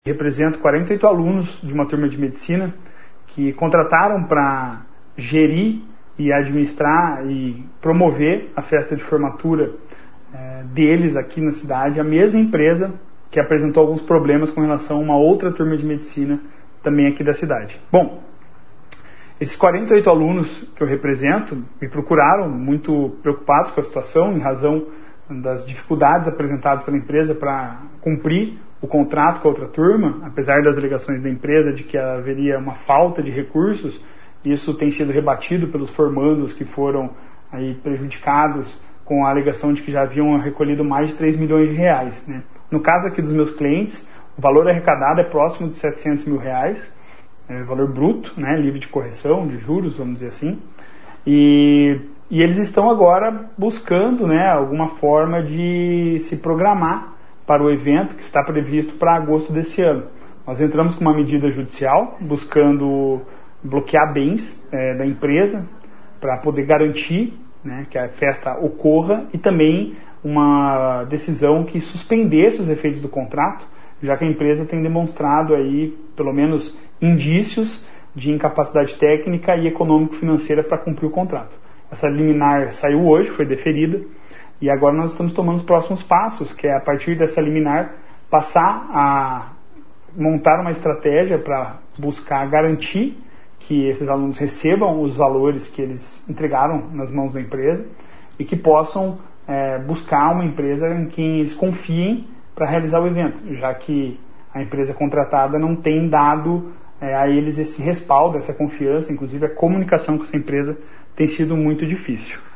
Represento 48 alunos de uma turma de medicina que contrataram para gerir e administrar e promover a festa de formatura deles aqui na cidade, a mesma empresa que apresentou alguns problemas com relação a uma outra turma de medicina também aqui da cidade. Bom, esses 48 alunos que eu represento me procuraram muito preocupados com a situação em razão das dificuldades apresentadas pela empresa para cumprir o contrato com a outra turma, apesar das alegações da empresa de que haveria uma falta de recursos. Isso tem sido rebatido pelos formandos que foram aí prejudicados com a alegação de que já haviam recolhido mais de 3 milhões de reais, né? No caso aqui dos meus clientes, o valor arrecadado é próximo de 700 mil reais, valor bruto, né, livre de correção, de juros, vamos dizer assim. E eles estão agora buscando, né, alguma forma de se programar para o evento que está previsto para agosto desse ano. Nós entramos com uma medida judicial buscando bloquear bens da empresa para poder garantir, né, que a festa ocorra, e também uma decisão que suspendesse os efeitos do contrato, já que a empresa tem demonstrado aí, pelo menos, indícios de incapacidade técnica e econômico-financeira para cumprir o contrato. Essa liminar saiu hoje, foi deferida, e agora nós estamos tomando os próximos passos, que é, a partir dessa liminar, passar a montar uma estratégia para buscar garantir que esses alunos recebam os valores que eles entregaram nas mãos da empresa e que possam buscar uma empresa em quem eles confiem para realizar o evento, já que a empresa contratada não tem dado a eles esse respaldo, essa confiança. Inclusive a comunicação com essa empresa tem sido muito difícil.